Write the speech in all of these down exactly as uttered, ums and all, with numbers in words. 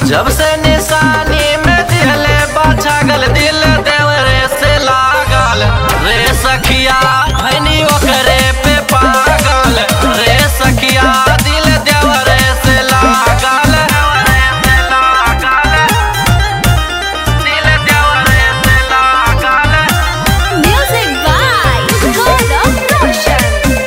जब से निशानी में दिले बाछागल दिल देवरे से लागल रे सखिया भैनी ओकरे पे पागल रे सखिया दिल देवरे से लागल दिल देवरे से लागल। Music by Gaurav Roshan.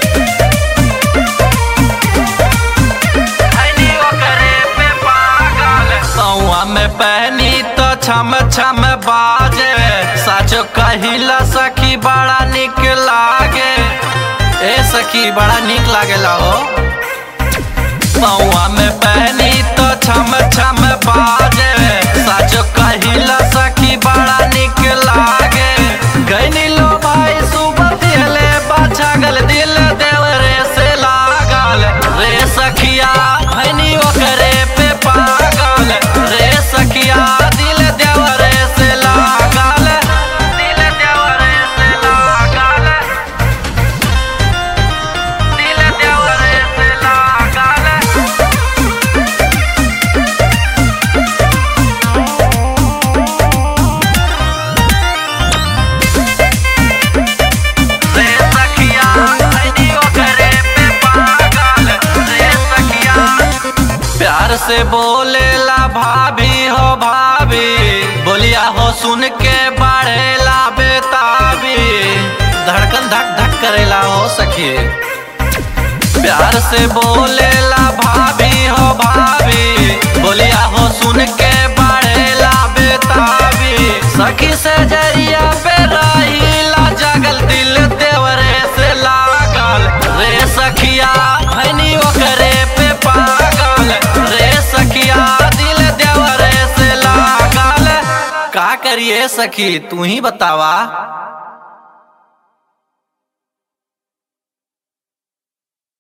भैनी ओकरे पे पागल सौआ में पहनी तो छम छम बाजे साचो कहिला सखी बड़ा निक लागे ए सखी बड़ा निक लागेला हो। सौआ में पहनी तो छम छम बाजे साचो कहिला सखी बड़ा निक लागे गैनी लो भाई सुबह दिले बाछागल दिल देवरे से लागल रे सखिया भैनी ओकरे पे पागल रे सखिया दिल देवरे से लागल दिल देवरे से लागल दिल देवरे से लागल। रे सखिया भैनी ओकरे पे पागल रे सखिया प्यार से बोलेला भाभी हो भाभी बोलिया हो सुन के बढ़ेला बेताबी धड़कन धक धक करेला हो सखी। प्यार से बोलेला भाभी हो भाभी बोलिया हो सुन के बढ़ेला बेताबी सखी से जरिया पे रहीला जगल दिल देवरे से लागल रे सखिया भैनी ओकरे पे पागल रे सखिया दिल देवरे से लागल। का करिए सखी तू ही बतावा।